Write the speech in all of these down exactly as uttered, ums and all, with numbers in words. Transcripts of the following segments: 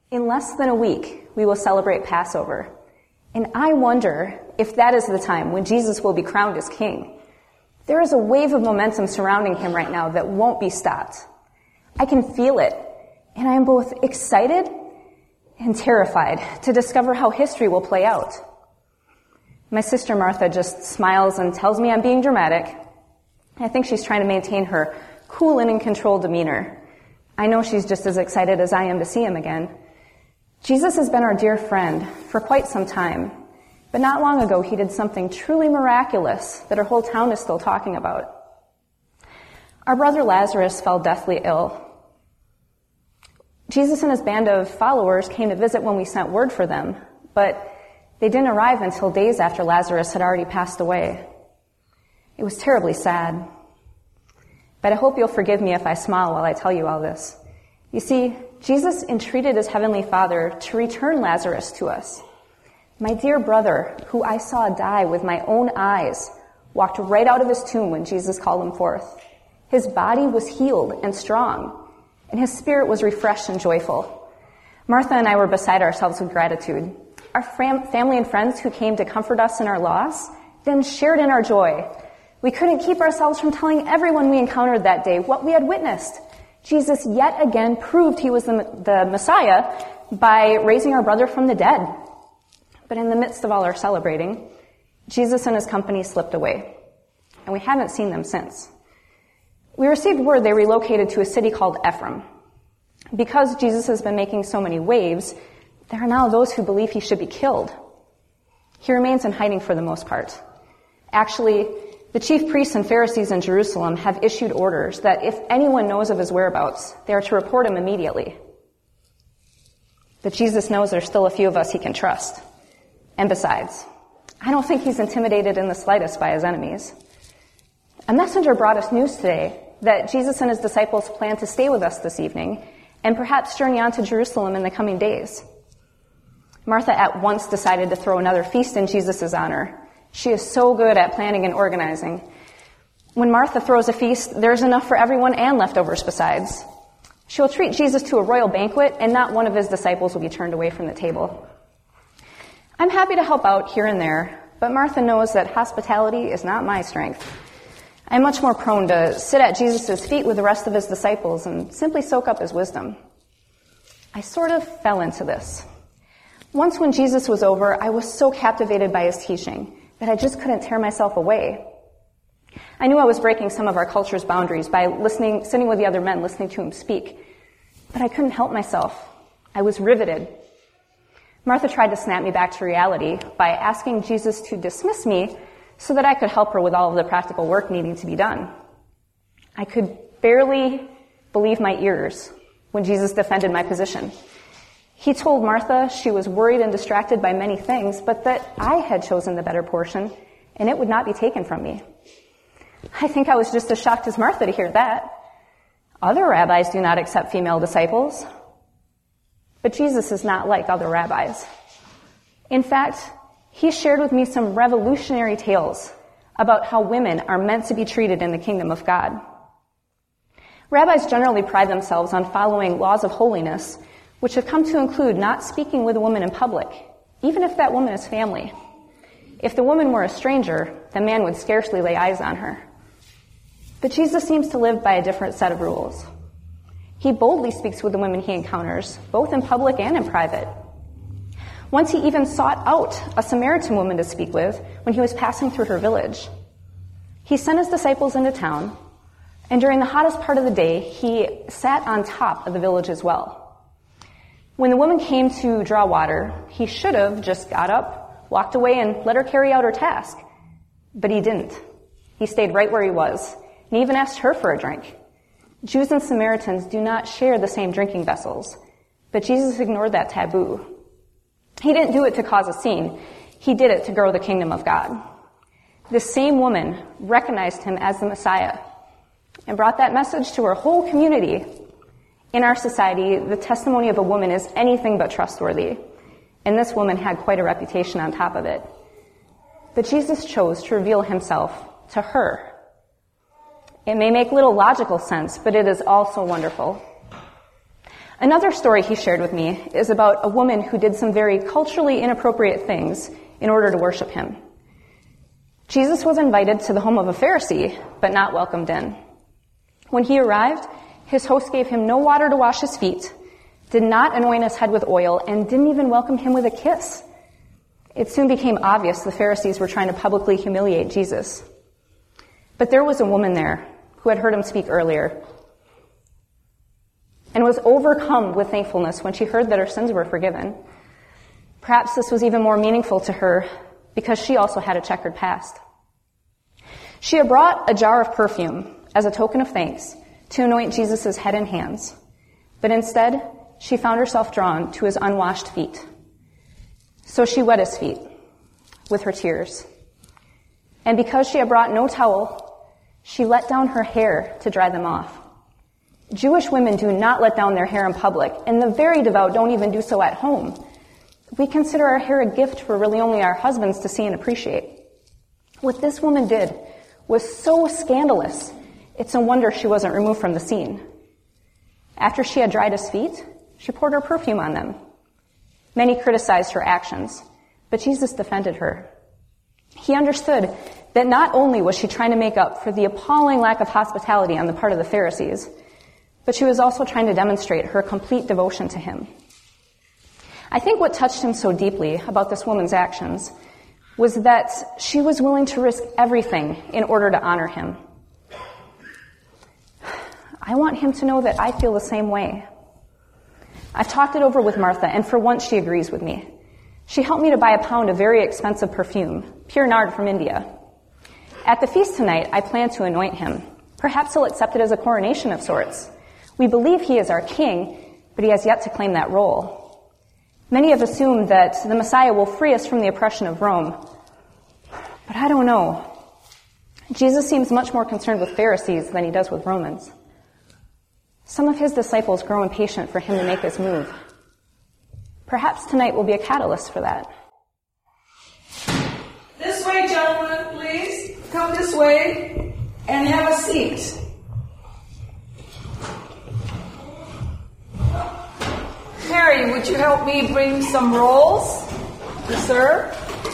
In less than a week, we will celebrate Passover. And I wonder if that is the time when Jesus will be crowned as king. There is a wave of momentum surrounding him right now that won't be stopped. I can feel it, and I am both excited and terrified to discover how history will play out. My sister Martha just smiles and tells me I'm being dramatic. I think she's trying to maintain her cool and in control demeanor. I know she's just as excited as I am to see him again. Jesus has been our dear friend for quite some time, but not long ago he did something truly miraculous that our whole town is still talking about. Our brother Lazarus fell deathly ill. Jesus and his band of followers came to visit when we sent word for them, but they didn't arrive until days after Lazarus had already passed away. It was terribly sad. But I hope you'll forgive me if I smile while I tell you all this. You see, Jesus entreated his heavenly Father to return Lazarus to us. My dear brother, who I saw die with my own eyes, walked right out of his tomb when Jesus called him forth. His body was healed and strong, and his spirit was refreshed and joyful. Martha and I were beside ourselves with gratitude. Our fam- family and friends who came to comfort us in our loss then shared in our joy. We couldn't keep ourselves from telling everyone we encountered that day what we had witnessed. Jesus yet again proved he was the, the Messiah by raising our brother from the dead. But in the midst of all our celebrating, Jesus and his company slipped away, and we haven't seen them since. We received word they relocated to a city called Ephraim. Because Jesus has been making so many waves, there are now those who believe he should be killed. He remains in hiding for the most part. Actually, the chief priests and Pharisees in Jerusalem have issued orders that if anyone knows of his whereabouts, they are to report him immediately. But Jesus knows there's still a few of us he can trust. And besides, I don't think he's intimidated in the slightest by his enemies. A messenger brought us news today that Jesus and his disciples plan to stay with us this evening and perhaps journey on to Jerusalem in the coming days. Martha at once decided to throw another feast in Jesus' honor. She is so good at planning and organizing. When Martha throws a feast, there's enough for everyone and leftovers besides. She will treat Jesus to a royal banquet, and not one of his disciples will be turned away from the table. I'm happy to help out here and there, but Martha knows that hospitality is not my strength. I'm much more prone to sit at Jesus' feet with the rest of his disciples and simply soak up his wisdom. I sort of fell into this. Once when Jesus was over, I was so captivated by his teaching that I just couldn't tear myself away. I knew I was breaking some of our culture's boundaries by listening, sitting with the other men, listening to him speak. But I couldn't help myself. I was riveted. Martha tried to snap me back to reality by asking Jesus to dismiss me so that I could help her with all of the practical work needing to be done. I could barely believe my ears when Jesus defended my position. He told Martha she was worried and distracted by many things, but that I had chosen the better portion, and it would not be taken from me. I think I was just as shocked as Martha to hear that. Other rabbis do not accept female disciples. But Jesus is not like other rabbis. In fact, he shared with me some revolutionary tales about how women are meant to be treated in the kingdom of God. Rabbis generally pride themselves on following laws of holiness, which have come to include not speaking with a woman in public, even if that woman is family. If the woman were a stranger, the man would scarcely lay eyes on her. But Jesus seems to live by a different set of rules. He boldly speaks with the women he encounters, both in public and in private. Once he even sought out a Samaritan woman to speak with when he was passing through her village. He sent his disciples into town, and during the hottest part of the day, he sat on top of the village's well. When the woman came to draw water, he should have just got up, walked away, and let her carry out her task. But he didn't. He stayed right where he was, and even asked her for a drink. Jews and Samaritans do not share the same drinking vessels, but Jesus ignored that taboo. He didn't do it to cause a scene. He did it to grow the kingdom of God. This same woman recognized him as the Messiah and brought that message to her whole community. In our society, the testimony of a woman is anything but trustworthy, and this woman had quite a reputation on top of it. But Jesus chose to reveal himself to her. It may make little logical sense, but it is also wonderful. Another story he shared with me is about a woman who did some very culturally inappropriate things in order to worship him. Jesus was invited to the home of a Pharisee, but not welcomed in. When he arrived, his host gave him no water to wash his feet, did not anoint his head with oil, and didn't even welcome him with a kiss. It soon became obvious the Pharisees were trying to publicly humiliate Jesus. But there was a woman there who had heard him speak earlier and was overcome with thankfulness when she heard that her sins were forgiven. Perhaps this was even more meaningful to her because she also had a checkered past. She had brought a jar of perfume as a token of thanks to anoint Jesus' head and hands, but instead she found herself drawn to his unwashed feet. So she wet his feet with her tears. And because she had brought no towel, she let down her hair to dry them off. Jewish women do not let down their hair in public, and the very devout don't even do so at home. We consider our hair a gift for really only our husbands to see and appreciate. What this woman did was so scandalous, it's a wonder she wasn't removed from the scene. After she had dried his feet, she poured her perfume on them. Many criticized her actions, but Jesus defended her. He understood that not only was she trying to make up for the appalling lack of hospitality on the part of the Pharisees, but she was also trying to demonstrate her complete devotion to him. I think what touched him so deeply about this woman's actions was that she was willing to risk everything in order to honor him. I want him to know that I feel the same way. I've talked it over with Martha, and for once she agrees with me. She helped me to buy a pound of very expensive perfume, pure nard from India. At the feast tonight, I plan to anoint him. Perhaps he'll accept it as a coronation of sorts. We believe he is our king, but he has yet to claim that role. Many have assumed that the Messiah will free us from the oppression of Rome. But I don't know. Jesus seems much more concerned with Pharisees than he does with Romans. Some of his disciples grow impatient for him to make this move. Perhaps tonight will be a catalyst for that. This way, gentlemen, please. Come this way and have a seat. Mary, would you help me bring some rolls to serve?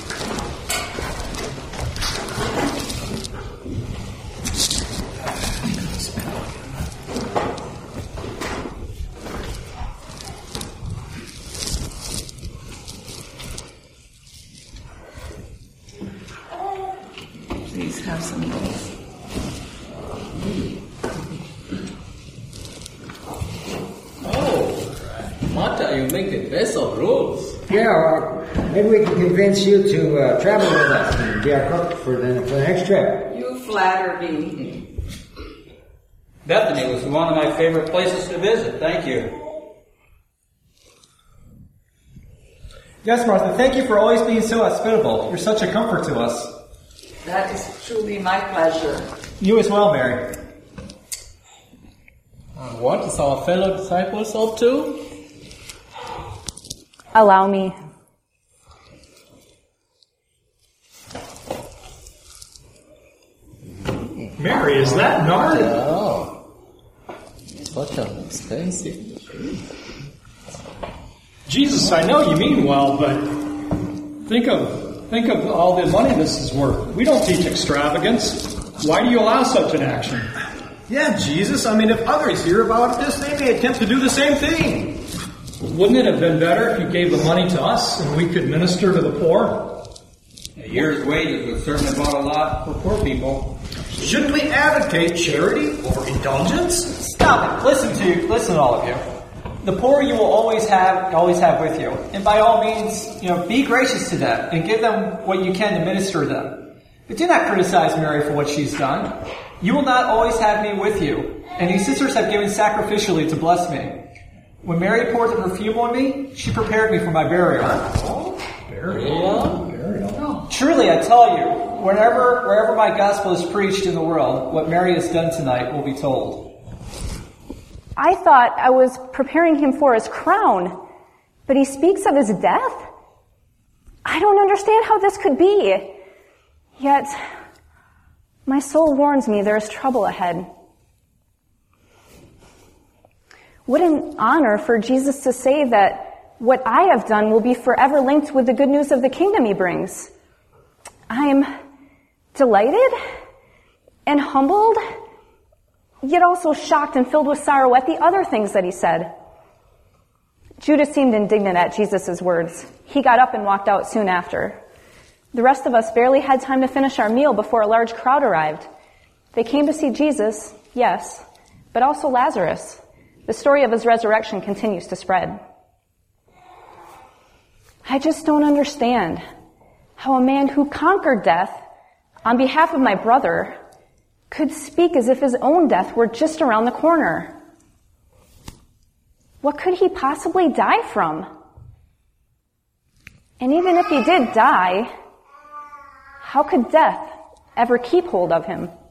Please have some rolls. Martha, you make the best of rolls. Yeah, uh, maybe we can convince you to uh, travel with us and be our cook for the, for the next trip. You flatter me. Bethany was one of my favorite places to visit. Thank you. Yes, Martha, thank you for always being so hospitable. You're such a comfort to us. That is truly my pleasure. You as well, Mary. Uh, what is our fellow disciples up to? Allow me. Mary, is that nard? Oh, such an expensive. Jesus, I know you mean well, but think of think of all the money this is worth. We don't teach extravagance. Why do you allow such an action? Yeah, Jesus. I mean, if others hear about this, they may attempt to do the same thing. Wouldn't it have been better if you gave the money to us and we could minister to the poor? A year's wages would certainly bought a lot for poor people. Shouldn't we advocate charity over indulgence? Stop it. Listen to you. Listen, all of you. The poor you will always have, always have with you. And by all means, you know, be gracious to them and give them what you can to minister to them. But do not criticize Mary for what she's done. You will not always have me with you. And these sisters have given sacrificially to bless me. When Mary poured the perfume on me, she prepared me for my burial. Burial? Burial. Truly, I tell you, wherever, wherever my gospel is preached in the world, what Mary has done tonight will be told. I thought I was preparing him for his crown, but he speaks of his death? I don't understand how this could be. Yet, my soul warns me there is trouble ahead. What an honor for Jesus to say that what I have done will be forever linked with the good news of the kingdom he brings. I'm delighted and humbled, yet also shocked and filled with sorrow at the other things that he said. Judas seemed indignant at Jesus' words. He got up and walked out soon after. The rest of us barely had time to finish our meal before a large crowd arrived. They came to see Jesus, yes, but also Lazarus. The story of his resurrection continues to spread. I just don't understand how a man who conquered death on behalf of my brother could speak as if his own death were just around the corner. What could he possibly die from? And even if he did die, how could death ever keep hold of him?